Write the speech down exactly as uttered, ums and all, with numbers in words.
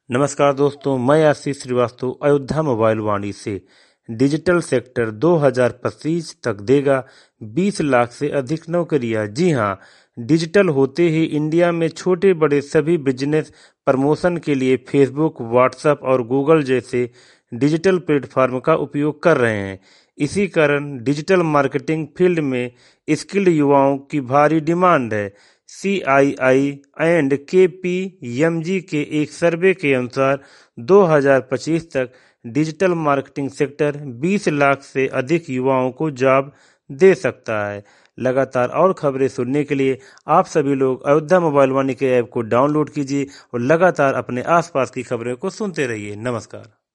नमस्कार दोस्तों, मैं आशीष श्रीवास्तव अयोध्या मोबाइल वाणी से। डिजिटल सेक्टर दो हज़ार पच्चीस तक देगा बीस लाख से अधिक नौकरियां। जी हां, डिजिटल होते ही इंडिया में छोटे बड़े सभी बिजनेस प्रमोशन के लिए फेसबुक, व्हाट्सएप और गूगल जैसे डिजिटल प्लेटफॉर्म का उपयोग कर रहे हैं। इसी कारण डिजिटल मार्केटिंग फील्ड में स्किल्ड युवाओं की भारी डिमांड है। C I I and K P M G के एक सर्वे के अनुसार दो हज़ार पच्चीस तक डिजिटल मार्केटिंग सेक्टर बीस लाख से अधिक युवाओं को जॉब दे सकता है। लगातार और खबरें सुनने के लिए आप सभी लोग अयोध्या मोबाइल वाणी के ऐप को डाउनलोड कीजिए और लगातार अपने आसपास की खबरों को सुनते रहिए। नमस्कार।